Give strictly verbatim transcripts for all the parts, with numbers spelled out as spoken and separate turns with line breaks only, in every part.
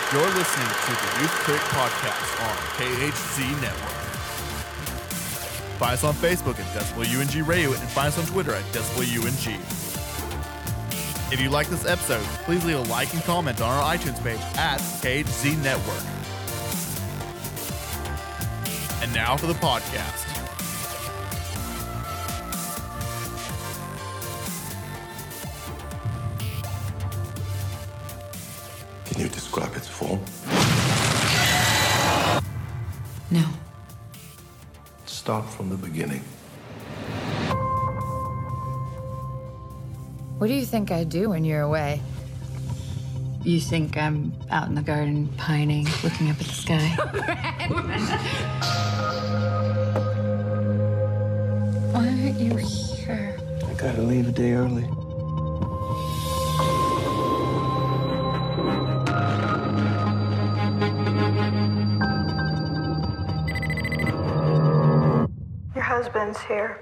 You're listening to the Youth Critic Podcast on K H Z Network. Find us on Facebook at Decibel U N G Radio and find us on Twitter at Decibel U N G. If you like this episode, please leave a like and comment on our iTunes page at K H Z Network. And now for the podcast.
Can you describe its form?
No.
Start from the beginning.
What do you think I do when you're away? You think I'm out in the garden pining, looking up at the sky? Why aren't you here?
I gotta leave a day early.
Your husband's here.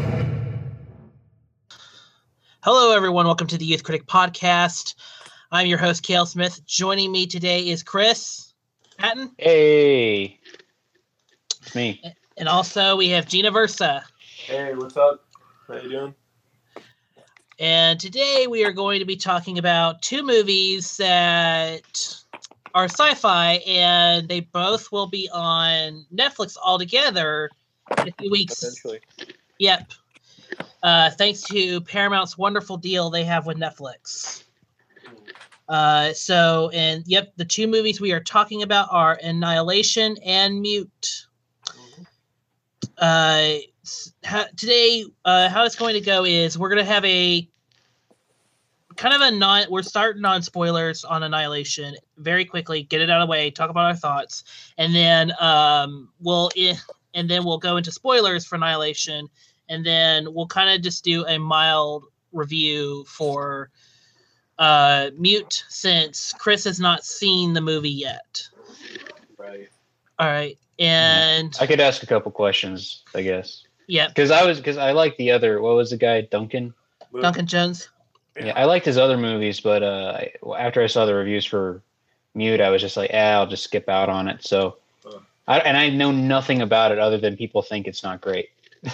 Hello, everyone. Welcome to the Youth Critic Podcast. I'm your host, Cale Smith. Joining me today is Chris Patton.
Hey, it's me.
And also we have Gina Versa.
Hey, what's up? How you doing?
And today we are going to be talking about two movies that are sci-fi, and they both will be on Netflix altogether in a few weeks.
Eventually.
Yep. Uh, thanks to Paramount's wonderful deal they have with Netflix. Uh, so, and yep, the two movies we are talking about are Annihilation and Mute. Uh, ha- today, uh, how it's going to go is we're going to have a kind of a non, we're starting on spoilers on Annihilation very quickly, get it out of the way, talk about our thoughts, and then um, we'll, eh, and then we'll go into spoilers for Annihilation. And then we'll kind of just do a mild review for uh, Mute, since Chris has not seen the movie yet.
Right.
All right. And
I could ask a couple questions, I guess.
Yeah.
Because I was, because I like the other. What was the guy, Duncan?
Duncan Jones.
Yeah, I liked his other movies, but uh, I, after I saw the reviews for Mute, I was just like, eh, I'll just skip out on it. So,
uh.
I, and I know nothing about it other than people think it's not great.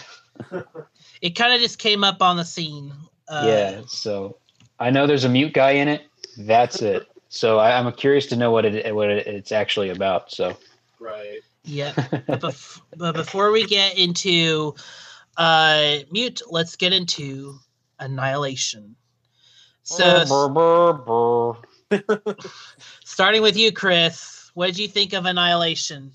It kind of just came up on the scene. Uh,
yeah, so I know there's a mute guy in it. That's it. So I, I'm curious to know what it what it, it's actually about. So
Right.
Yeah. but, bef- but before we get into uh, Mute, let's get into Annihilation. So,
Brr, brr, brr.
starting with you, Chris, what did you think of Annihilation?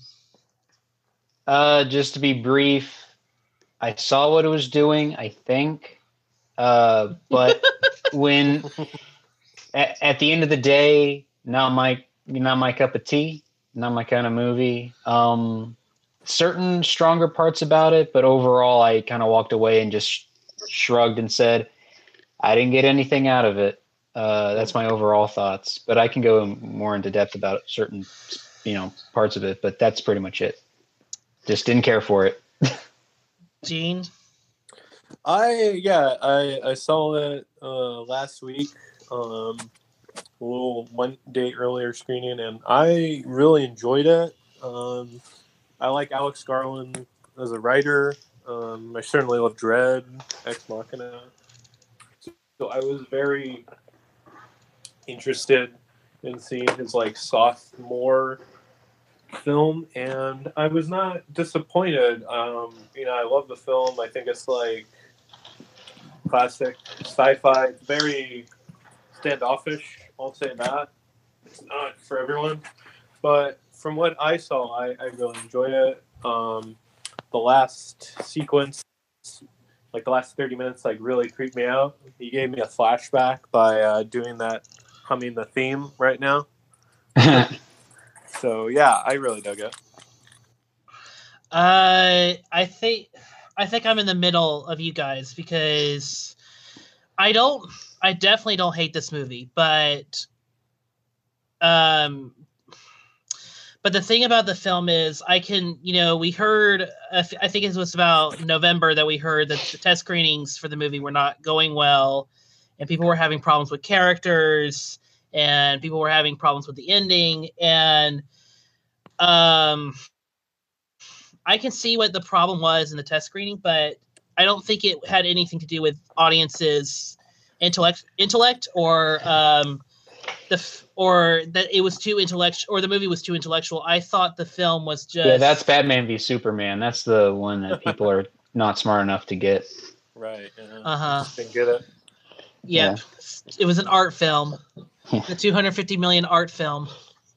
Uh, just to be brief, I saw what it was doing, I think. Uh, but when at, at the end of the day, not my not my cup of tea, not my kind of movie. Um, certain stronger parts about it, but overall, I kind of walked away and just shrugged and said, I didn't get anything out of it. Uh, that's my overall thoughts. But I can go more into depth about certain, you know, parts of it. But that's pretty much it. Just didn't care for it.
Gene?
I yeah, I I saw it uh, last week, um, a little one day earlier screening, and I really enjoyed it. Um, I like Alex Garland as a writer. Um, I certainly love Dredd, Ex Machina. So, so I was very interested in seeing his like sophomore film, and I was not disappointed. Um, you know, I love the film. I think it's like classic sci-fi. It's very standoffish, I'll say that. It's not for everyone. But from what I saw, I, I really enjoyed it. Um, the last sequence, like the last thirty minutes, like really creeped me out. He gave me a flashback by uh, doing that, humming the theme right now. So yeah, I really dug it.
Uh, I think I think I'm in the middle of you guys because I don't. I definitely don't hate this movie, but um, but the thing about the film is, I can, you know, we heard. I think it was about November that we heard that the test screenings for the movie were not going well, and people were having problems with characters. and people were having problems with the ending. And um, I can see what the problem was in the test screening, but I don't think it had anything to do with audiences' intellect, intellect, or um, the f- or that it was too intellectual, or the movie was too intellectual. I thought the film was just
Yeah, that's Batman v Superman. That's the one that people are not smart enough to get.
Right. Yeah.
uh huh.
Didn't get it.
Yep.
Yeah.
It was an art film, the two hundred fifty million art film.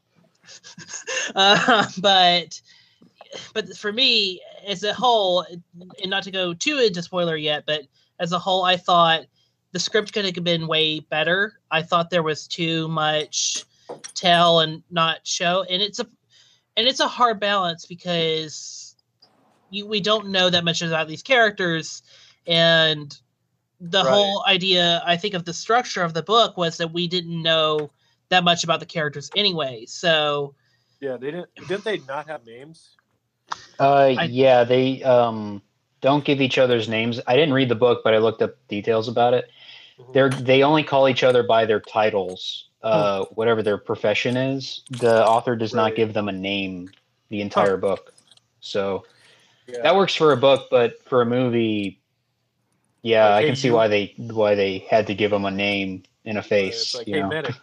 uh, but but for me, as a whole, and not to go too into spoiler yet, but as a whole, I thought the script could have been way better. I thought there was too much tell and not show, and it's a and it's a hard balance because you we don't know that much about these characters, and the
Right.
whole idea, I think, of the structure of the book was that we didn't know that much about the characters anyway. So
Yeah, they didn't. Didn't they not have names?
Uh,
I-
yeah, they um don't give each other's names. I didn't read the book, but I looked up details about it.
Mhm.
They're they only call each other by their titles, uh, whatever their profession is. The author does not
Right.
give them a name the entire book, so
Yeah.
that works for a book, but for a movie, yeah,
Like,
I
hey,
can see
you-
why they why they had to give them a name and a face.
It's like,
you
hey,
know?
medic.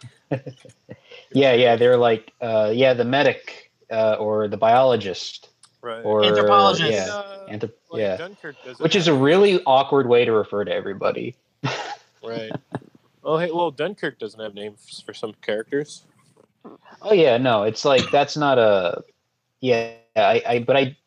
Yeah, yeah, they're like, uh, yeah, the medic uh, or the biologist
Right.
or
Anthropologist.
yeah,
Uh,
anthrop-
like
yeah.
Dunkirk doesn't
Which is a
have-
really awkward way to refer to everybody.
Right. Oh, hey, well, Dunkirk doesn't have names for some characters.
Oh yeah, no, it's like that's not a yeah. I, I but I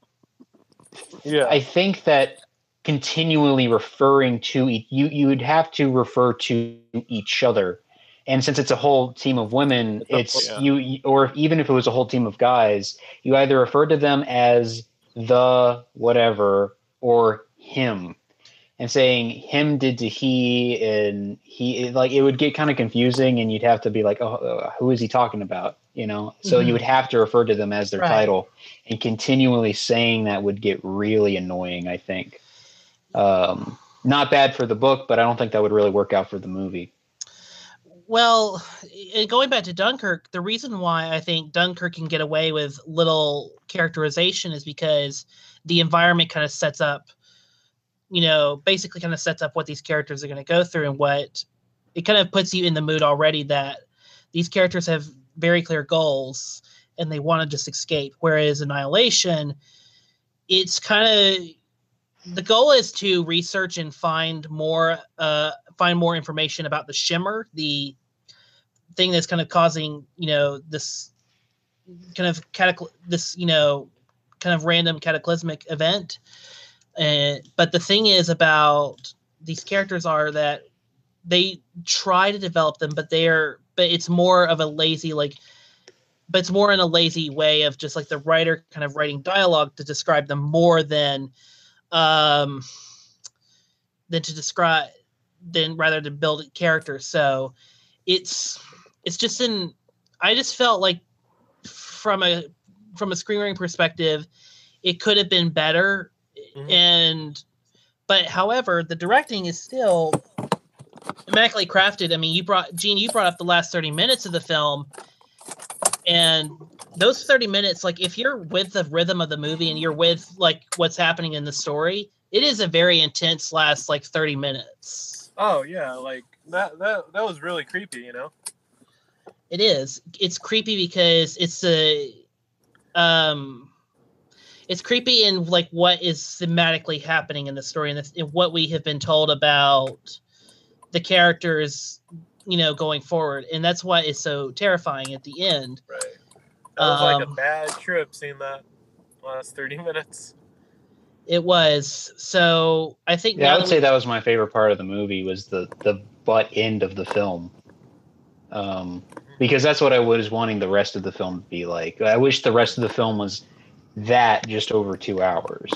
Yeah.
I think that continually referring to e- you you would have to refer to each other, and since it's a whole team of women,
It's a-
it's
yeah.
you or even if it was a whole team of guys, you either refer to them as the whatever or him. And saying him did to he and he like it would get kind of confusing, and you'd have to be like, oh, uh, who is he talking about? You know, so
Mhm.
you would have to refer to them as their
Right.
title, and continually saying that would get really annoying. I think, um, not bad for the book, but I don't think that would really work out for the movie.
Well, and going back to Dunkirk, the reason why I think Dunkirk can get away with little characterization is because the environment kind of sets up, you know, basically kind of sets up what these characters are going to go through, and what it kind of puts you in the mood already that these characters have very clear goals and they want to just escape. Whereas Annihilation, it's kind of the goal is to research and find more, uh, find more information about the Shimmer, the thing that's kind of causing, you know, this kind of catacl- this, you know, kind of random cataclysmic event. And but the thing is about these characters are that they try to develop them, but they're but it's more of a lazy like, but it's more in a lazy way of just like the writer kind of writing dialogue to describe them more than, um, than to describe than rather to build characters. So it's it's just in I just felt like from a from a screenwriting perspective, it could have been better.
Mhm.
And but however, the directing is still immaculately crafted. I mean, you brought Gene, you brought up the last thirty minutes of the film, and those thirty minutes, like if you're with the rhythm of the movie and you're with like what's happening in the story, it is a very intense last like thirty minutes.
Oh yeah, like that. That that was really creepy. You know.
It is. It's creepy because it's a um it's creepy in like what is thematically happening in the story, and this, in what we have been told about the characters, you know, going forward, and that's why it's so terrifying at the end.
Right. That was like a
Um,
bad trip seeing that last thirty minutes.
It was. So I think
Yeah,
now
I would
that
say
we-
that was my favorite part of the movie was the the butt end of the film, um, because that's what I was wanting the rest of the film to be like. I wish the rest of the film was that just over two hours.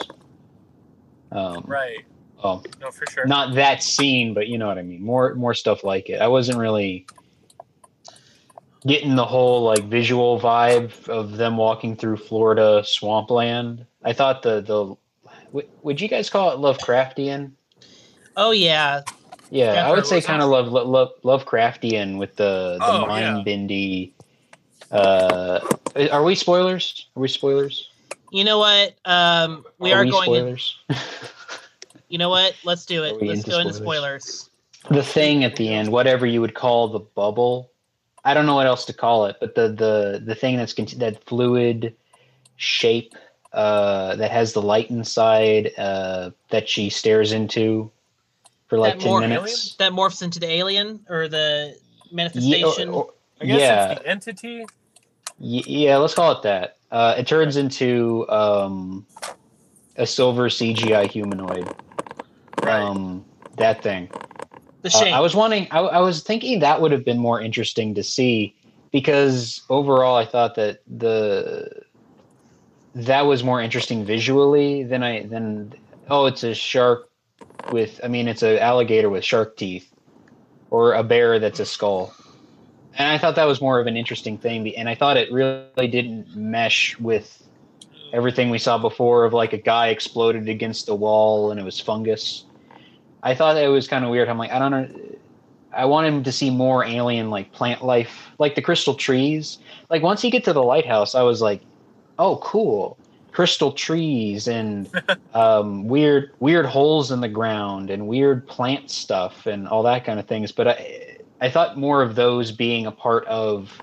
Um,
Right.
Well,
No, for sure.
not that scene, but you know what I mean. More more stuff like it. I wasn't really getting the whole like visual vibe of them walking through Florida swampland. I thought the the w- would you guys call it Lovecraftian?
Oh yeah,
Yeah,
Yeah,
I would
for-
say kind of love, love Lovecraftian with the the
Oh,
mind bendy. Uh, are we spoilers? Are we spoilers?
You know what? Um, we
are
are
we
going. In,
spoilers?
you know what? Let's do
Are
it.
we
Let's
into
go into
spoilers?
spoilers.
The thing at the end, whatever you would call the bubble, I don't know what else to call it, but the the the thing that's cont- that fluid shape uh, that has the light inside uh, that she stares into for like
That
ten
mor-
minutes.
That morphs into the alien or the
Yeah,
manifestation.
or- or-
I guess
yeah,
it's the entity.
y- yeah. Let's call it that. Uh, it turns into um, a silver C G I humanoid.
Right.
Um, that thing.
the
Uh,
shape.
I was wanting. I, I was thinking that would have been more interesting to see because overall, I thought that the that was more interesting visually than I than. Oh, it's a shark with. I mean, it's an alligator with shark teeth, or a bear that's a skull. And I thought that was more of an interesting thing. And I thought it really didn't mesh with everything we saw before of like a guy exploded against the wall and it was fungus. I thought it was kind of weird. I'm like, I don't know. I want him to see more alien like plant life, like the crystal trees. Like once you get to the lighthouse, I was like, oh, cool. Crystal trees and um, weird, weird holes in the ground and weird plant stuff and all that kind of things. But I, I thought more of those being a part of,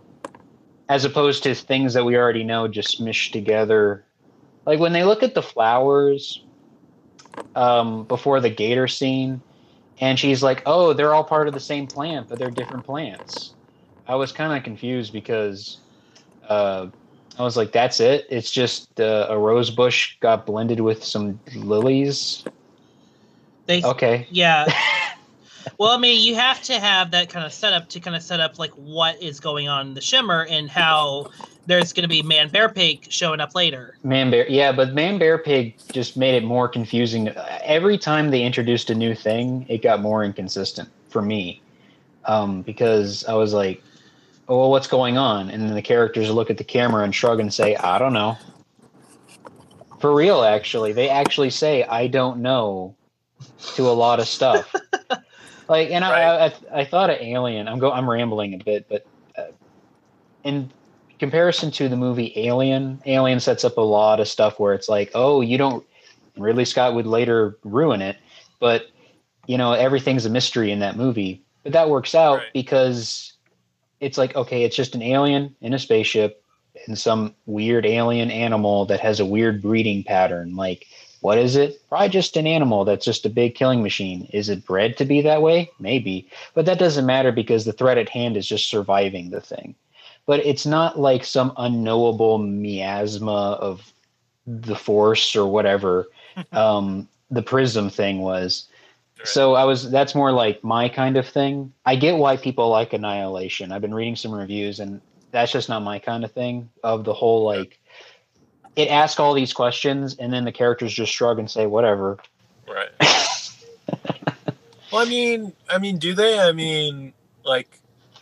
as opposed to things that we already know just smushed together. Like when they look at the flowers um, before the gator scene, and she's like, oh, they're all part of the same plant, but they're different plants. I was kind of confused because uh, I was like, that's it? It's just uh, a rose bush got blended with some lilies?
They,
Okay.
Yeah. Well, I mean, you have to have that kind of setup to kind of set up like what is going on in the Shimmer and how there's going to be Man Bear Pig showing up later.
Man Bear, yeah, but Man Bear Pig just made it more confusing. Every time they introduced a new thing, it got more inconsistent for me um, because I was like, oh, well, what's going on? And then the characters look at the camera and shrug and say, I don't know. For real, actually. They actually say, I don't know to a lot of stuff. Like, and
Right.
I, I, I thought of Alien. I'm go, I'm rambling a bit, but uh, in comparison to the movie Alien, Alien sets up a lot of stuff where it's like, oh, you don't. Ridley Scott would later ruin it, but you know everything's a mystery in that movie. But that works out
Right.
because it's like, okay, it's just an alien in a spaceship and some weird alien animal that has a weird breeding pattern. Like, what is it? Probably just an animal that's just a big killing machine. Is it bred to be that way? Maybe. But that doesn't matter because the threat at hand is just surviving the thing. But it's not like some unknowable miasma of the Force or whatever um, the Prism thing was.
Right.
So I was that's more like my kind of thing. I get why people like Annihilation. I've been reading some reviews and that's just not my kind of thing of the whole like it asks all these questions and then the characters just shrug and say whatever.
Right. Well, I mean, I mean, do they? I mean, like,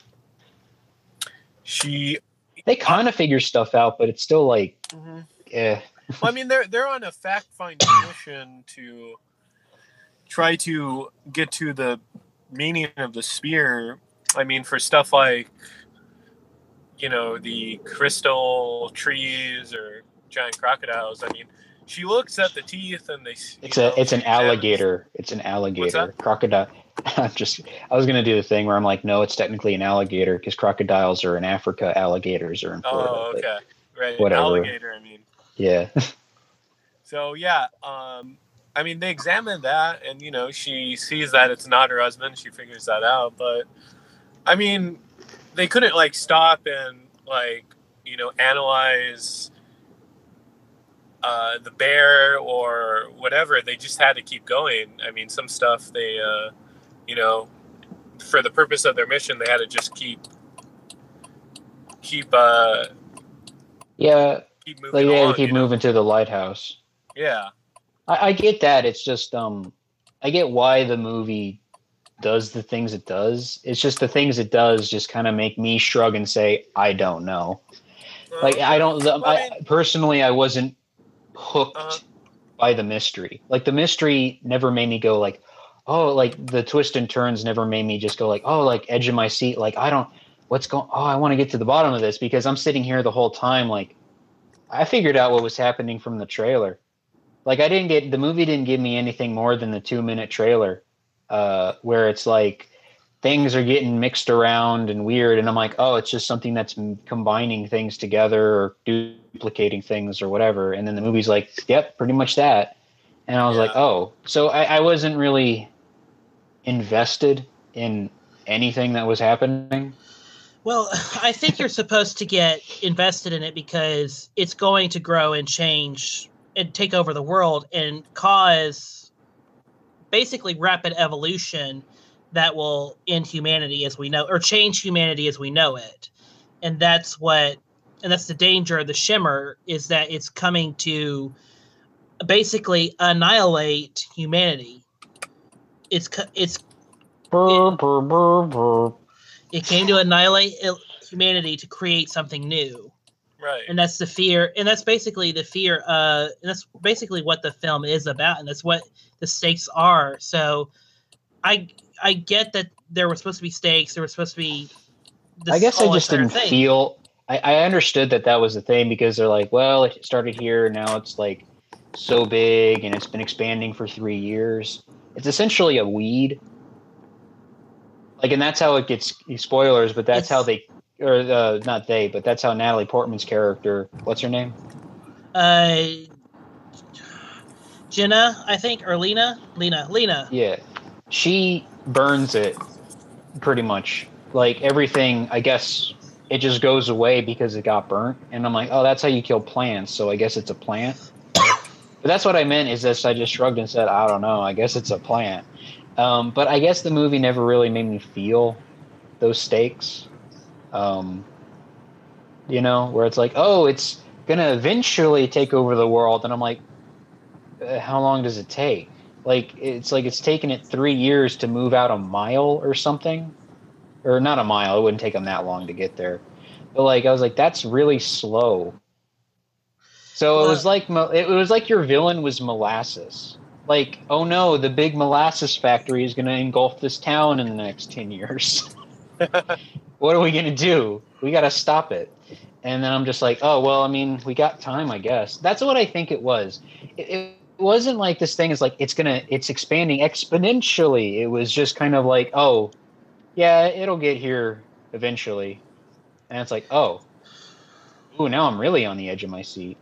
she.
They kind of figure stuff out, but it's still like,
Mm-hmm.
eh.
Well, I mean, they're they're on a fact-finding mission to try to get to the meaning of the spear. I mean, for stuff like, you know, the crystal trees or giant crocodiles. I mean, she looks at the teeth and they.
It's
you
a
know,
it's an
she examines-
alligator. It's an alligator.
that?
Crocodile. I'm just I was gonna do the thing where I'm like, no, it's technically an alligator because crocodiles are in Africa, alligators are in Florida.
Oh,
but
okay, right.
whatever.
Alligator. I mean.
yeah.
So yeah, um, I mean, they examine that, and you know, she sees that it's not her husband. She figures that out, but I mean, they couldn't like stop and like you know analyze uh, the bear or whatever. They just had to keep going. I mean, some stuff they, uh, you know, for the purpose of their mission, they had to just keep keep uh,
Yeah.
keep moving
Like they had
along.
to keep
you know?
moving to the lighthouse.
Yeah.
I, I get that. It's just um I get why the movie does the things it does. It's just the things it does just kind of make me shrug and say, I don't know. Like I don't
Well,
I,
I mean-
personally I wasn't hooked
Uh-huh.
by the mystery. Like the mystery never made me go like, oh, like the twists and turns never made me just go like, oh, like edge of my seat. Like, I don't, what's going, oh, I want to get to the bottom of this, because I'm sitting here the whole time. Like, I figured out what was happening from the trailer. Like, I didn't get, the movie didn't give me anything more than the two minute trailer, uh, where it's like things are getting mixed around and weird. And I'm like, oh, it's just something that's combining things together or duplicating things or whatever. And then the movie's like, yep, pretty much that. And I was
Yeah.
like, oh, so I, I wasn't really invested in anything that was happening.
Well, I think you're supposed to get invested in it because it's going to grow and change and take over the world and cause basically rapid evolution that will end humanity as we know, or change humanity as we know it. And that's what, and that's the danger of the Shimmer, is that it's coming to basically annihilate humanity. It's, it's,
Brr, brr, brr, brr.
It came to annihilate humanity to create something new.
Right.
And that's the fear. And that's basically the fear. Uh, and that's basically what the film is about. And that's what the stakes are. So I I get that there were supposed to be stakes. There was supposed to be this
I guess I
whole
just
entire
didn't
thing.
feel, I, I understood that that was the thing, because they're like, well, it started here. Now it's like so big and it's been expanding for three years. It's essentially a weed. Like, and that's how it gets, spoilers, but that's
It's-
how they, or uh, not they, but that's how Natalie Portman's character, what's her name?
Uh, Jenna, I think, or Lena? Lena. Lena.
Yeah. She burns it pretty much. Like, everything, I guess, it just goes away because it got burnt. And I'm like, oh, that's how you kill plants, so I guess it's a plant. But that's what I meant, is this, I just shrugged and said, I don't know, I guess it's a plant. Um, but I guess the movie never really made me feel those stakes. Um, you know, where it's like, oh, it's going to eventually take over the world. And I'm like, uh, how long does it take? Like, it's like it's taken it three years to move out a mile or something. Or not a mile, it wouldn't take them that long to get there. But, like, I was like, that's really slow. So it
Well-
was like mo- it was like your villain was molasses. Like, oh no, the big molasses factory is going to engulf this town in the next ten years. What are we going to do? We got to stop it. And then I'm just like, oh, well, I mean, we got time, I guess. That's what I think it was. It, it wasn't like this thing is like, it's going to, it's expanding exponentially. It was just kind of like, oh, yeah, it'll get here eventually. And it's like, oh, ooh, now I'm really on the edge of my seat.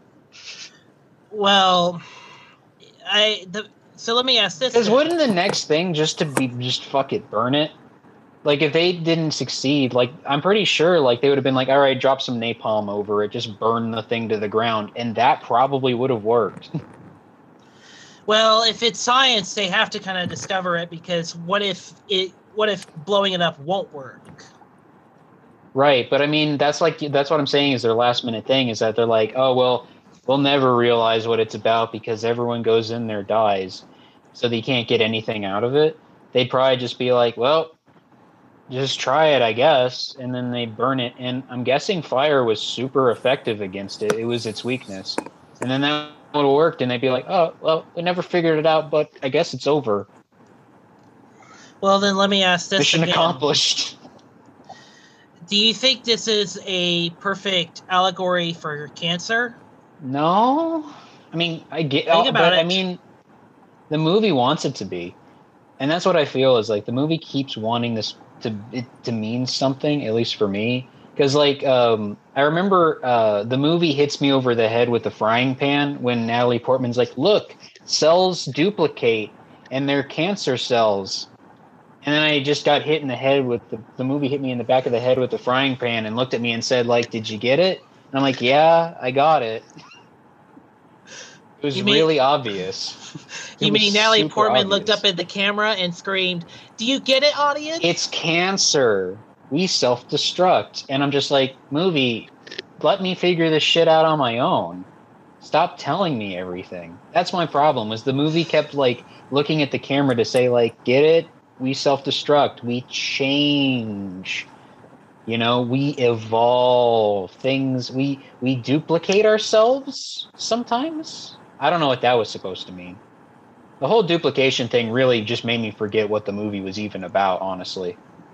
Well, I, the, so let me ask this.
Because
then.
wouldn't the next thing just to be just fuck it, burn it? Like, if they didn't succeed, like, I'm pretty sure like they would have been like, all right, drop some napalm over it, just burn the thing to the ground, and that probably would have worked.
Well, if it's science, they have to kind of discover it, because what if it? What if blowing it up won't work?
Right, but I mean, that's like that's what I'm saying is their last minute thing, is that they're like, oh well, we'll never realize what it's about because everyone goes in there dies, so they can't get anything out of it. They'd probably just be like, well, just try it, I guess, and then they burn it. And I'm guessing fire was super effective against it. It was its weakness, and then that would have worked, and they'd be like, oh well, we never figured it out, but I guess it's over.
Well, then let me ask this
Mission
again.
accomplished.
Do you think this is a perfect allegory for cancer?
No, I mean, I get,
Think
oh,
about
but I
it.
mean, the movie wants it to be, and that's what I feel is like the movie keeps wanting this to it to mean something, at least for me. Because like, um, I remember uh, the movie hits me over the head with the frying pan when Natalie Portman's like, "Look, cells duplicate, and they're cancer cells." And then I just got hit in the head with the, the movie hit me in the back of the head with the frying pan and looked at me and said, like, did you get it? And I'm like, yeah, I got it. It was
You mean-
really obvious. It
You
was
mean Natalie
super
Portman looked
obvious.
up at the camera and screamed, "Do you get it, audience?"
It's cancer. We self-destruct. And I'm just like, movie, let me figure this shit out on my own. Stop telling me everything. That's my problem, was the movie kept, like, looking at the camera to say, like, get it? We self-destruct. We change. You know, we evolve. Things, we we duplicate ourselves sometimes. I don't know what that was supposed to mean. The whole duplication thing really just made me forget what the movie was even about, honestly.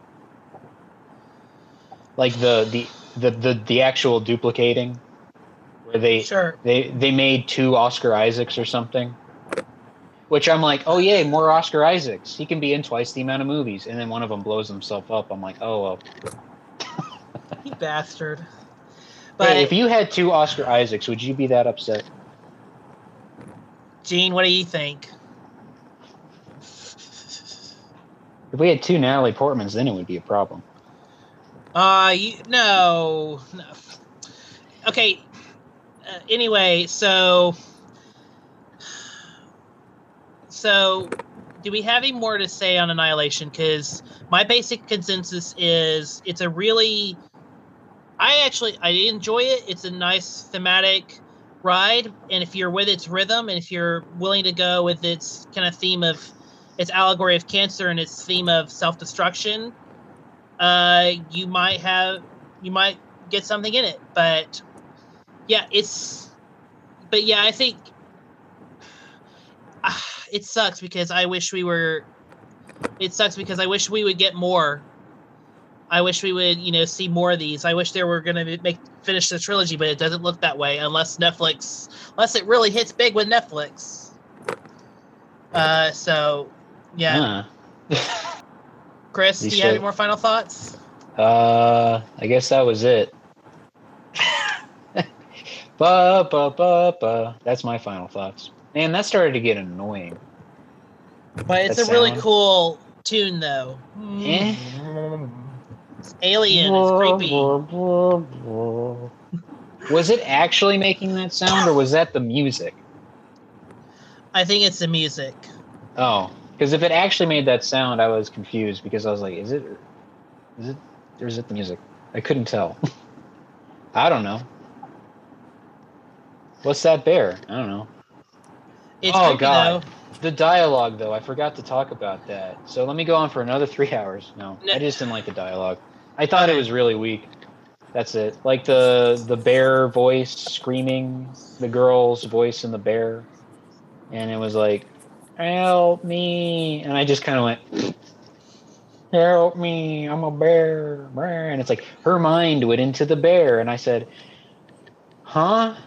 Like the the the the, the actual duplicating, where they
Sure.
they they made two Oscar Isaacs or something. Which I'm like, oh yay, more Oscar Isaacs. He can be in twice the amount of movies, and then one of them blows himself up. I'm like, oh well.
You bastard.
But
But
hey, if you had two Oscar Isaacs, would you be that upset?
Gene, what do you think?
If we had two Natalie Portmans, then it would be a problem.
Uh, you, no, no. Okay. Uh, anyway, so, so, do we have any more to say on Annihilation? Because my basic consensus is it's a really, I actually I enjoy it. It's a nice thematic ride, and if you're with its rhythm, and if you're willing to go with its kind of theme of its allegory of cancer and its theme of self-destruction, uh, you might have, you might get something in it. But yeah, it's, but yeah, I think uh, it sucks because I wish we were, it sucks because I wish we would get more. I wish we would, you know, see more of these. I wish they were going to make finish the trilogy, but it doesn't look that way unless Netflix, unless it really hits big with Netflix. Uh, so, yeah.
Huh.
Chris, do you have any more final thoughts?
Uh, I guess that was it. ba ba ba ba. That's my final thoughts. Man, that started to get annoying.
But it's
That
a really
sound?
cool tune, though.
Eh?
It's alien. It's creepy.
Was it actually making that sound, or was that the music?
I think it's the music.
Oh, because if it actually made that sound, I was confused because I was like, "Is it? Is it? Or is it the music?" I couldn't tell. I don't know. What's that bear? I don't know.
It's
Oh,
creepy,
God.
though.
The dialogue, though, I forgot to talk about that. So let me go on for another three hours. No,
No.
I just didn't like the dialogue. I thought it was really weak. That's it. Like the the bear voice screaming, the girl's voice in the bear, and it was like, "Help me!" And I just kind of went, "Help me! I'm a bear!" And it's like her mind went into the bear, and I said, "Huh?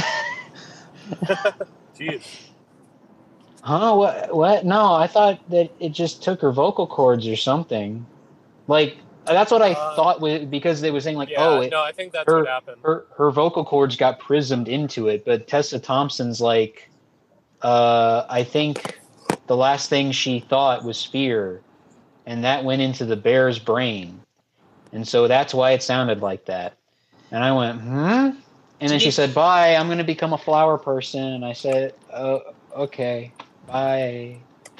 Jeez.
Huh? What? What? No, I thought that it just took her vocal cords or something. Like that's what I
Uh,
thought was because they were saying like,
Yeah,
oh, it,
no, I think that's
her,
what happened.
her her vocal cords got prismed into it. But Tessa Thompson's like, uh, I think the last thing she thought was fear, and that went into the bear's brain, and so that's why it sounded like that. And I went, hmm. And then she said, "Bye. I'm going to become a flower person." And I said, "Oh, okay." Bye.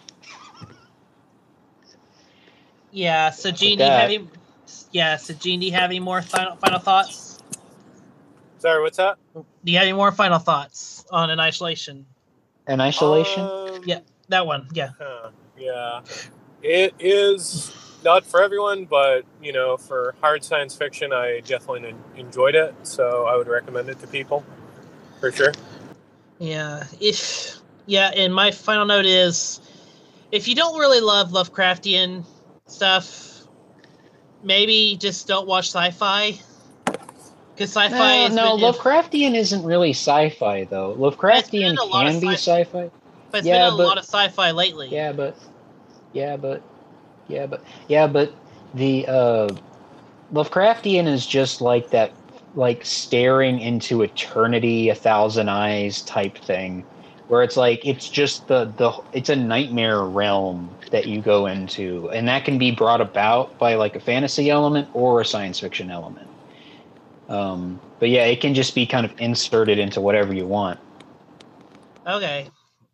Yeah, so Gene, do you
that.
have any, yeah, so Gene, do you have any more final final thoughts?
Sorry, what's that?
Do you have any more final thoughts on An Isolation?
An isolation?
Um,
Yeah, that one, yeah.
huh, yeah. It is not for everyone, but, you know, for hard science fiction, I definitely en- enjoyed it. So I would recommend it to people, for sure.
Yeah, if yeah, and my final note is, if you don't really love Lovecraftian stuff, maybe just don't watch sci-fi. Because sci-fi
No,
is
no,
been,
Lovecraftian isn't really sci-fi though. Lovecraftian
been a lot of
can be
sci-
sci-fi.
but it's
yeah,
been a
but-
lot of sci-fi lately.
Yeah, but yeah, but yeah, but yeah, but the uh, Lovecraftian is just like that, like staring into eternity, a thousand eyes type thing, where it's like it's just the the it's a nightmare realm that you go into, and that can be brought about by like a fantasy element or a science fiction element. Um, but yeah, it can just be kind of inserted into whatever you want.
Okay.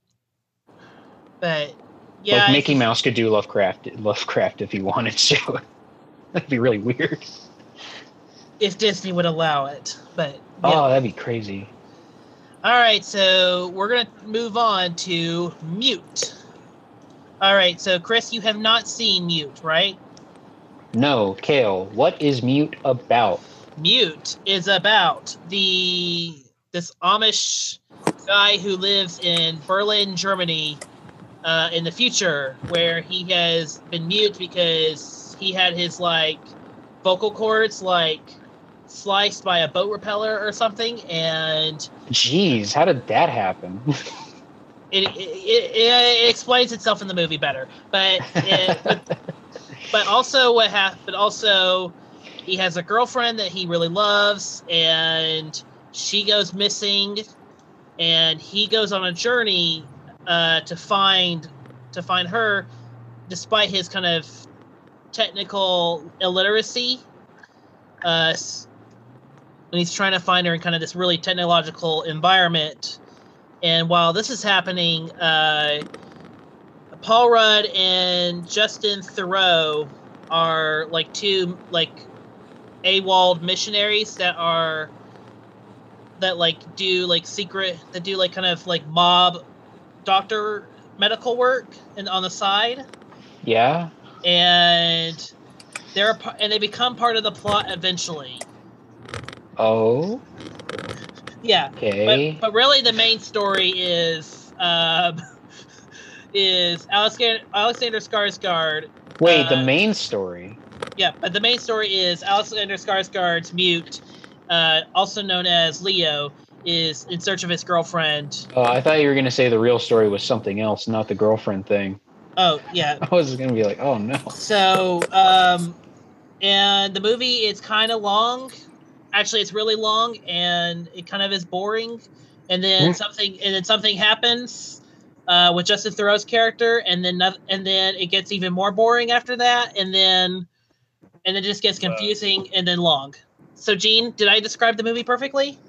But yeah,
like
I
Mickey
just-
Mouse could do Lovecraft, Lovecraft if he wanted to. That'd be really weird.
if Disney would allow it. But yeah.
Oh, that'd be crazy.
All right, so we're gonna move on to Mute. All right, so Chris, you have not seen Mute, right?
No, Kale, what is Mute about?
Mute is about the this Amish guy who lives in Berlin, Germany, uh, in the future, where he has been mute because he had his like vocal cords like sliced by a boat repeller or something, and
Jeez, how did that happen?
it it, it, it explains itself in the movie better. But it, but, but also what happened? But also he has a girlfriend that he really loves, and she goes missing, and he goes on a journey uh, to find to find her, despite his kind of technical illiteracy. Uh, and he's trying to find her in kind of this really technological environment. And while this is happening, uh, Paul Rudd and Justin Theroux are like two like AWOL missionaries that are that like do like secret that do like kind of like mob doctor medical work and on the side.
Yeah.
And they're a, par- and they become part of the plot eventually.
Oh.
Yeah.
Okay.
But, but really, the main story is um, is Alexander Alexander Skarsgård.
Wait,
uh,
the main story.
Yeah, but the main story is Alexander Skarsgård's mute, uh, also known as Leo, is in search of his girlfriend.
Oh, I thought you were gonna say the real story was something else, not the girlfriend thing.
Oh yeah.
I was gonna be like, oh no.
So, um, and the movie is kind of long. Actually, it's really long, and it kind of is boring. And then
Hmm.
something, and then something happens uh, with Justin Theroux's character, and then noth- and then it gets even more boring after that, and then and it just gets confusing and then long. So, Gene, did I describe the movie perfectly?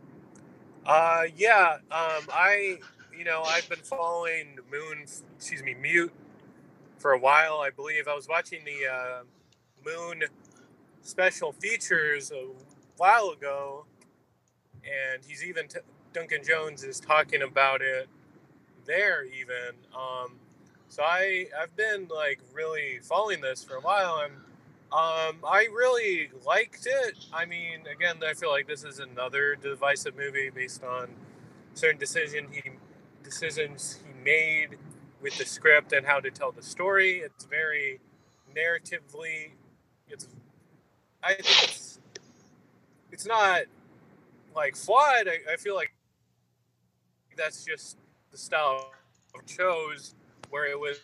Uh, yeah. Um, I, you know, I've been following Moon, excuse me, Mute for a while. I believe I was watching the uh, Moon special features a while ago, and he's even t- Duncan Jones is talking about it there even. Um, so I I've been like really following this for a while, and um, I really liked it. I mean, again, I feel like this is another divisive movie based on certain decision he decisions he made with the script and how to tell the story. It's very narratively. It's I think it's it's not like flawed. I, I feel like that's just the style of chose where it was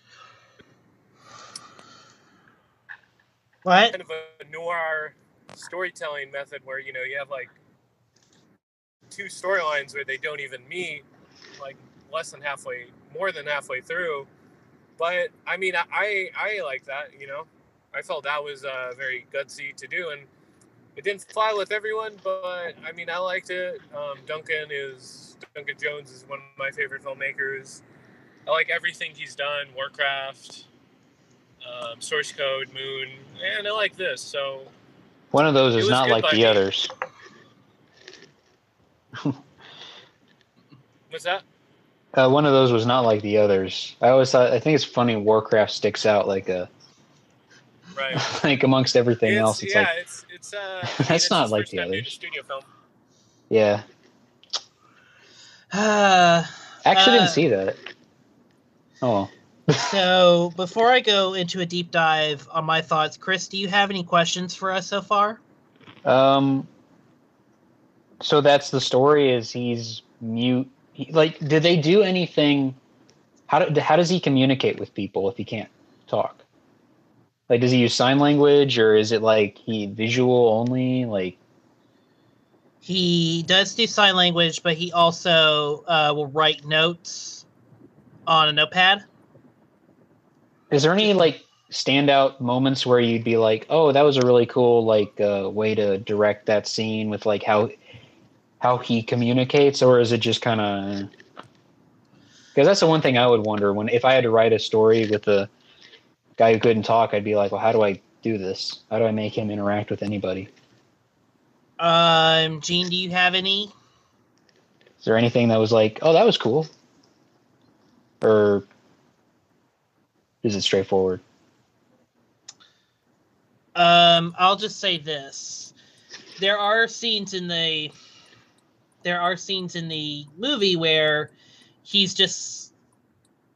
What?
kind of a noir storytelling method where, you know, you have like two storylines where they don't even meet, like less than halfway, more than halfway through. But I mean, I I like that, you know. I felt that was uh, very gutsy to do, and it didn't fly with everyone, but I mean, I liked it. Um, Duncan is Duncan Jones is one of my favorite filmmakers. I like everything he's done: Warcraft, um, Source Code, Moon, and I like this. So
One of those
It
is
was
not
good
like
by
the
me.
others.
what's that?
Uh, one of those was not like the others. I always thought. I think it's funny. Warcraft sticks out like a
Right.
like amongst everything
It's,
else. It's
yeah,
like
it's it's uh. I mean,
That's
it's
not
his
like
first
the
time doing
others.
a studio film.
yeah.
Uh,
Actually,
uh,
didn't see that. Oh.
So, before I go into a deep dive on my thoughts, Chris, do you have any questions for us so far?
Um. So that's the story. Is he's mute? He, like, did they do anything? How do, how does he communicate with people if he can't talk? Like, does he use sign language, or is it like he visual only? Like,
He does do sign language, but he also uh, will write notes on a notepad.
is there any like standout moments where you'd be like, oh, that was a really cool like uh, way to direct that scene with like how how he communicates, or is it just kind of? Because that's the one thing I would wonder when if I had to write a story with a guy who couldn't talk, I'd be like, well, how do I do this? How do I make him interact with anybody?
Um, Gene, do you have any?
Is there anything that was like, oh, that was cool? Or is it straightforward?
Um, I'll just say this: there are scenes in the there are scenes in the movie where he's just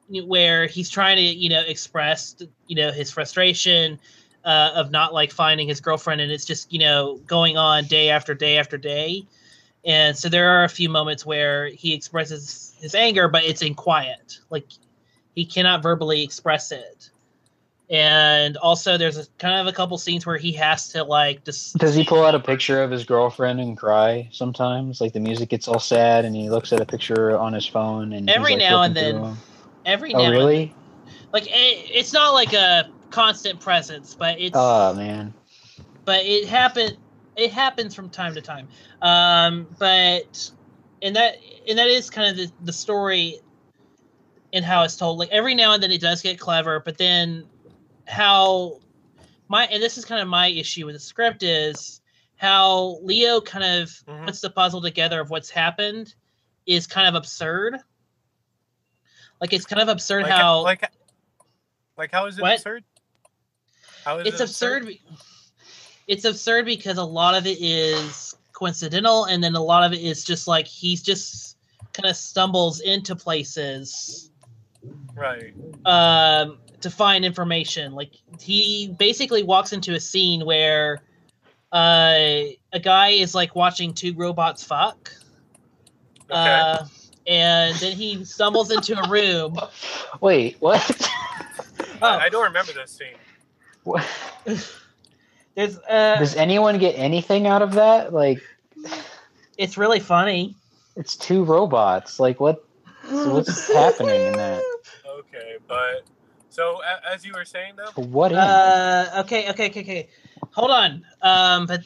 where he's trying to, you know, express, you know, his frustration uh, of not like finding his girlfriend, and it's just, you know, going on day after day after day. And so there are a few moments where he expresses his anger, but it's in quiet. Like he cannot verbally express it. And also there's a, kind of a couple scenes where he has to like just.
Does he pull out a picture of his girlfriend and cry sometimes? Like the music gets all sad and he looks at a picture on his phone and
every
he's, like,
now and
flipping
then.
through 'em?
Every
Oh,
now
really?
and then. Like it, it's not like a constant presence, but it's.
Oh man.
But it happen. It happens from time to time. Um, but and that and that is kind of the, the story and how it's told. Like every now and then it does get clever, but then how my and this is kind of my issue with the script is how Leo kind of
Mhm.
puts the puzzle together of what's happened is kind of absurd. Like it's kind of absurd
Like,
how
like, like, how is it
What?
absurd? How is
it's
it
absurd. be- It's absurd because a lot of it is coincidental, and then a lot of it is just like he's just kind of stumbles into places
Right.
um, to find information. Like he basically walks into a scene where uh, a guy is like watching two robots fuck,
Okay.
uh, and then he stumbles into a room.
Wait, what?
Oh,
I, I don't remember this scene.
What?
there's uh,
Does anyone get anything out of that? Like,
it's really funny.
it's two robots. Like, what? So what's happening in that?
Okay, but so a, as you were saying though,
What? End?
Uh, okay, okay, okay, okay. Hold on. Um, but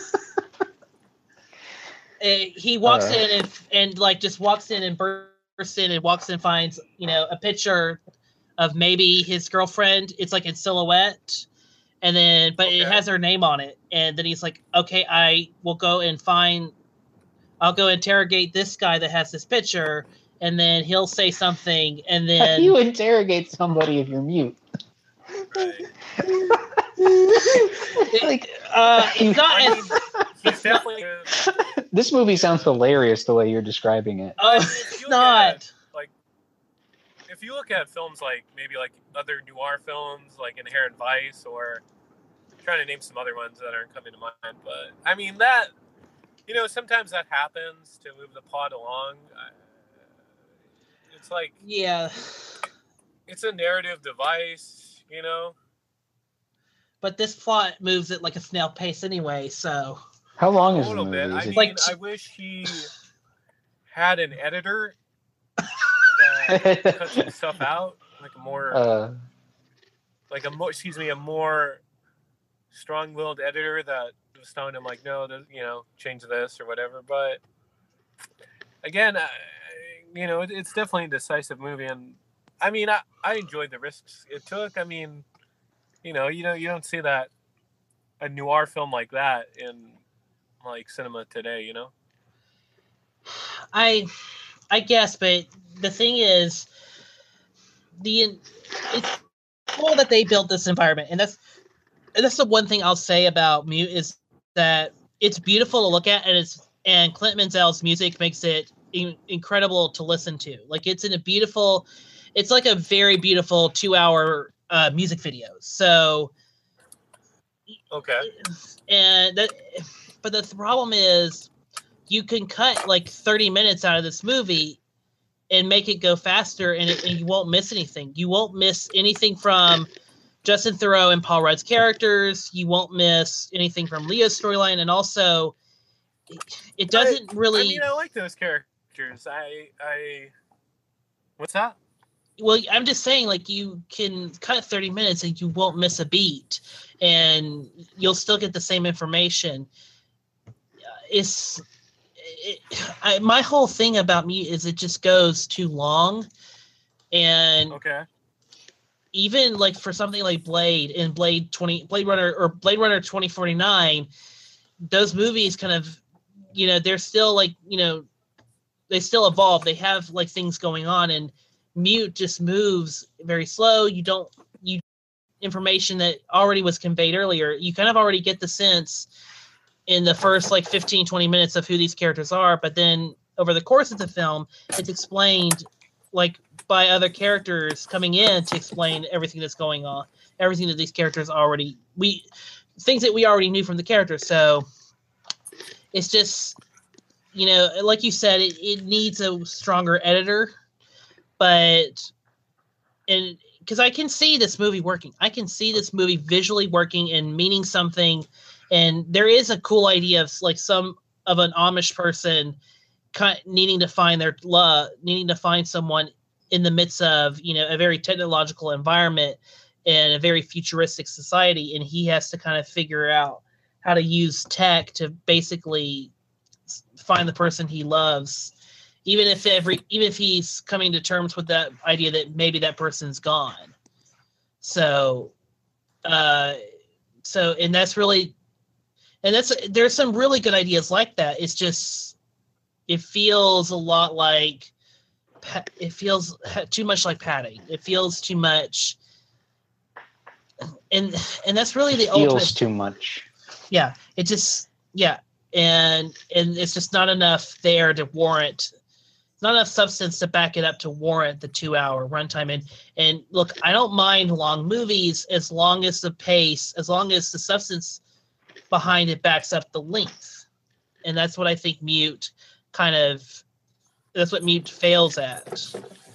uh, he walks
Alright.
in and and like just walks in and bursts in and walks in and finds, you know, a picture of maybe his girlfriend. It's like in silhouette, and then but it
Okay.
has her name on it. And then he's like, okay, I will go and find. I'll go interrogate this guy that has this picture, and then he'll say something, and
How
then
do you interrogate somebody if you're mute?
right.
Like,
uh, it's not
I
as.
mean, he's definitely.
this movie sounds hilarious the way you're describing it.
Oh,
if
it's
you look
not.
at, like, if you look at films like maybe like other noir films, like Inherent Vice, or I'm trying to name some other ones that aren't coming to mind, but I mean that, you know, sometimes that happens to move the plot along. I, it's like
Yeah.
it's a narrative device, you know.
But this plot moves at like a snail pace anyway, so
How long
A
is the
little
movie?
bit. I
Is
mean,
it-
Like-
I wish he had an editor that cut some stuff out, like a more,
uh,
like a more, excuse me, a more strong-willed editor that was telling him like, no, th- you know, change this or whatever. But again, I, you know, it, it's definitely a decisive movie, and I mean, I, I enjoyed the risks it took. I mean, you know, you know, you don't see that a noir film like that in like cinema today, you know.
I I guess, but the thing is the it's cool that they built this environment, and that's and that's the one thing I'll say about Mute is that it's beautiful to look at, and it's and Clint Mansell's music makes it in, incredible to listen to. Like it's in a beautiful, it's like a very beautiful two hour uh, music video. So
Okay.
and that but the problem is you can cut like thirty minutes out of this movie and make it go faster, and, it, and you won't miss anything. You won't miss anything from Justin Theroux and Paul Rudd's characters. You won't miss anything from Leo's storyline, and also it doesn't really
I mean, I like those characters. I, I, what's that?
well, I'm just saying, like, you can cut thirty minutes and you won't miss a beat, and you'll still get the same information. It's it, I, my whole thing about Mute is it just goes too long, and
Okay.
even like for something like Blade and Blade twenty Blade Runner or Blade Runner twenty forty-nine, those movies kind of, you know, they're still like, you know, they still evolve. They have like things going on, and Mute just moves very slow. You don't you information that already was conveyed earlier. You kind of already get the sense in the first like fifteen, twenty minutes of who these characters are, but then over the course of the film, it's explained like by other characters coming in to explain everything that's going on, everything that these characters already we things that we already knew from the characters. So it's just, you know, like you said, it, it needs a stronger editor, but and because I can see this movie working, I can see this movie visually working and meaning something, and there is a cool idea of like some of an Amish person kind of needing to find their love, needing to find someone in the midst of, you know, a very technological environment and a very futuristic society, and he has to kind of figure out how to use tech to basically find the person he loves, even if every even if he's coming to terms with that idea that maybe that person's gone. So, uh, so and that's really, and that's there's some really good ideas like that. It's just it feels a lot like it feels too much like padding. It feels too much, and and that's really the
it feels
ultimate.
too much.
Yeah, it just yeah, and and it's just not enough there to warrant. Not enough substance to back it up to warrant the two-hour runtime. And and look, I don't mind long movies as long as the pace, as long as the substance behind it backs up the length. And that's what I think Mute kind of. That's what Mute fails at,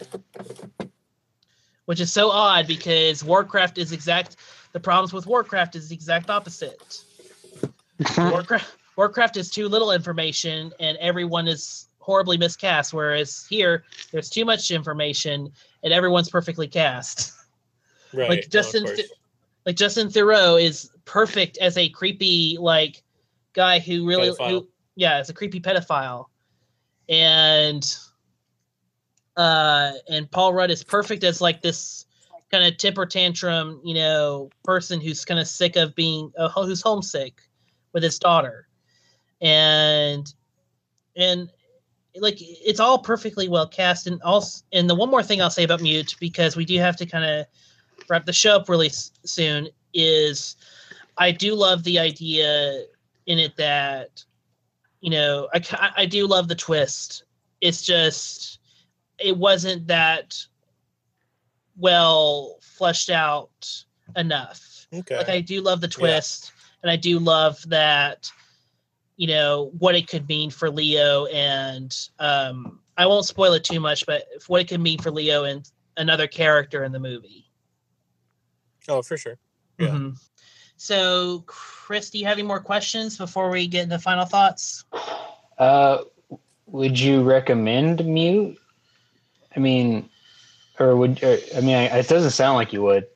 which is so odd because Warcraft is exact. The problems with Warcraft is the exact opposite. Warcraft, Warcraft is too little information, and everyone is horribly miscast. Whereas here, there's too much information, and everyone's perfectly cast.
Right.
Like Justin,
no,
Th- like Justin Theroux is perfect as a creepy like guy who really, who, yeah, as a creepy pedophile. And uh and Paul Rudd is perfect as like this kind of temper tantrum, you know, person who's kind of sick of being uh, who's homesick with his daughter. And and like it's all perfectly well cast. And also, and the one more thing I'll say about Mute, because we do have to kind of wrap the show up really s- soon, is I do love the idea in it that, you know, I, I do love the twist. It's just, it wasn't that well fleshed out enough.
Okay.
Like I do love the twist, yeah. And I do love that, you know, what it could mean for Leo, and um, I won't spoil it too much, but what it could mean for Leo and another character in the movie.
Oh, for sure. Yeah.
Mm-hmm. So, Chris, do you have any more questions before we get into final thoughts?
Uh, would you recommend Mute? I mean, or would or, I mean? I, it doesn't sound like you would.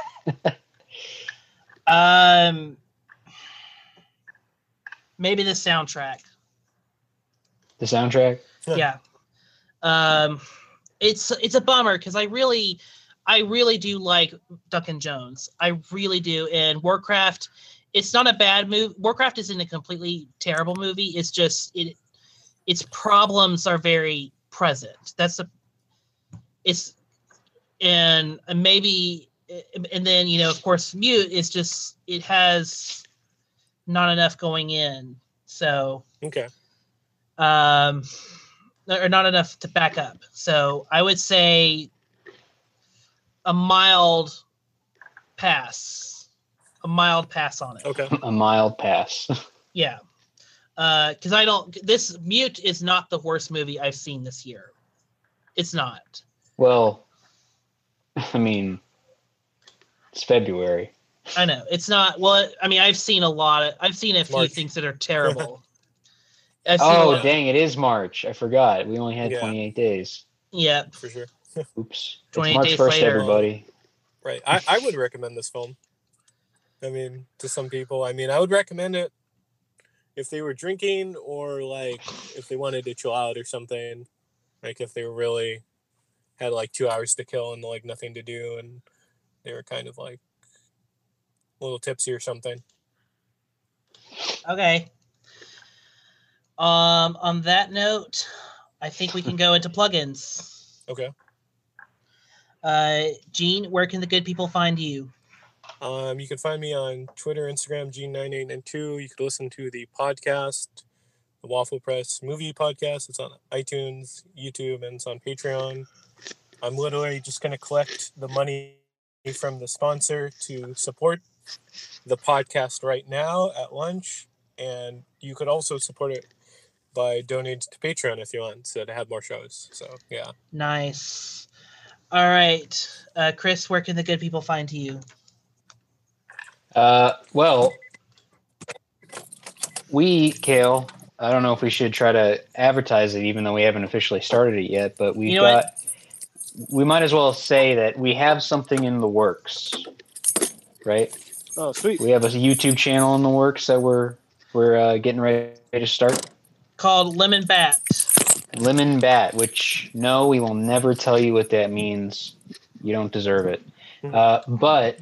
um, maybe the soundtrack.
The soundtrack.
Yeah. Um, it's it's a bummer because I really. I really do like Duncan Jones. I really do. And Warcraft, it's not a bad movie. Warcraft isn't a completely terrible movie. It's just it its problems are very present. That's a it's and maybe and then, you know, of course, Mute is just it has not enough going in. So
okay.
Um or not enough to back up. So I would say a mild pass, a mild pass on it.
Okay.
A mild pass.
Yeah. Uh, cause I don't, this Mute is not the worst movie I've seen this year. It's not.
Well, I mean, it's February.
I know it's not. Well, I mean, I've seen a lot of, I've seen a few
March.
things that are terrible. I've seen
Oh,
a lot,
dang. It is March. I forgot. We only had
Yeah.
twenty-eight days.
yeah.
For sure.
Oops. It's
twenty-eight
March
days
first,
later.
everybody.
Right. I, I would recommend this film. I mean, to some people. I mean, I would recommend it if they were drinking or like if they wanted to chill out or something. Like if they were really had like two hours to kill and like nothing to do and they were kind of like a little tipsy or something.
Okay. Um, on that note, I think we can go into plugins.
Okay.
Uh, Gene, where can the good people find you?
Um, you can find me on Twitter, Instagram, Gene nine eight nine two. You could listen to the podcast, the Waffle Press Movie Podcast. It's on iTunes, YouTube, and it's on Patreon. I'm literally just going to collect the money from the sponsor to support the podcast right now at lunch. And you could also support it by donating to Patreon if you want, so to have more shows. So, yeah.
Nice. All right. Uh, Chris, where can the good people find you?
Uh, well, we, Kale, I don't know if we should try to advertise it, even though we haven't officially started it yet, but we've
You know
got,
what?
we might as well say that we have something in the works, right?
Oh, sweet.
We have a YouTube channel in the works that we're, we're uh, getting ready to start.
Called Lemon Bat.
Lemon Bat, which, no, we will never tell you what that means. You don't deserve it. Uh, but,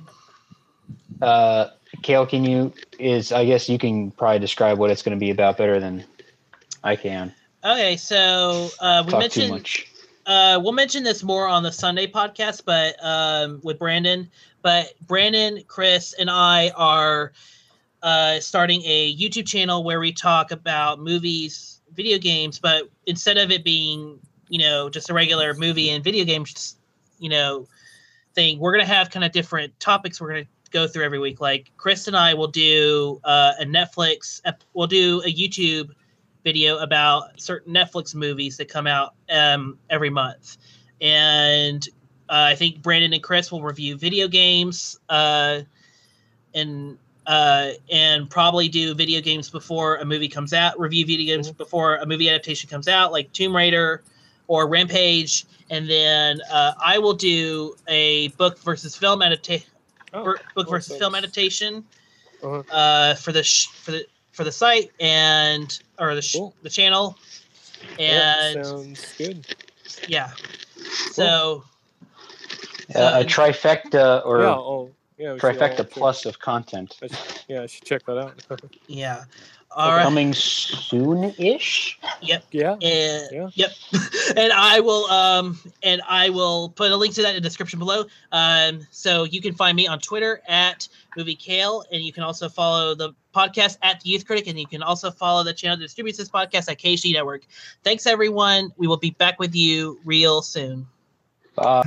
uh, Kale, can you, is, I guess you can probably describe what it's going to be about better than I can.
Okay, so uh, we
Talk
mentioned,
too much.
Uh, we'll mention this more on the Sunday podcast, but um, with Brandon. But Brandon, Chris, and I are uh, starting a YouTube channel where we talk about movies, video games, but instead of it being, you know, just a regular movie and video games, you know, thing, we're going to have kind of different topics we're going to go through every week. Like Chris and I will do uh, a Netflix, we'll do a YouTube video about certain Netflix movies that come out um, every month. And uh, I think Brandon and Chris will review video games uh, and uh, and probably do video games before a movie comes out, review video games mm-hmm. before a movie adaptation comes out, like Tomb Raider or Rampage. And then uh, I will do a book versus film adaptation. Oh, book versus sense. film adaptation uh-huh. uh, for the sh- for the for the site and or the sh-
cool.
the channel, and
yeah, sounds good.
Yeah, so,
cool. uh, a trifecta or
yeah, oh, yeah,
trifecta plus of content.
I should, yeah, I should check that out.
yeah, all right.
Coming soon-ish.
Yep.
Yeah.
And,
yeah.
Yep. And I will um and I will put a link to that in the description below. Um, so you can find me on Twitter at Movie Kale, and you can also follow the podcast at The Youth Critic, and you can also follow the channel that distributes this podcast at K H D Network. Thanks, everyone. We will be back with you real soon.
Bye.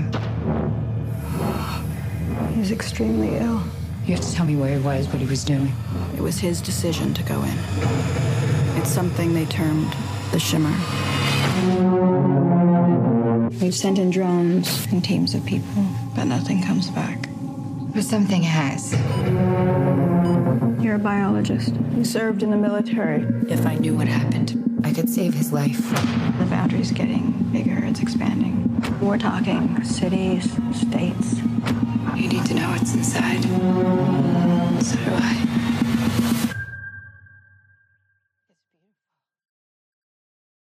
He's extremely ill.
You have to tell me where he was, what he was doing.
It was his decision to go in. It's something they termed the Shimmer.
We've sent in drones and teams of people,
but nothing comes back.
But something has.
You're a biologist. You served in the military.
If I knew what happened, I could save his life.
The boundary's getting bigger. It's expanding. We're talking cities, states.
You need to know what's inside. So do I.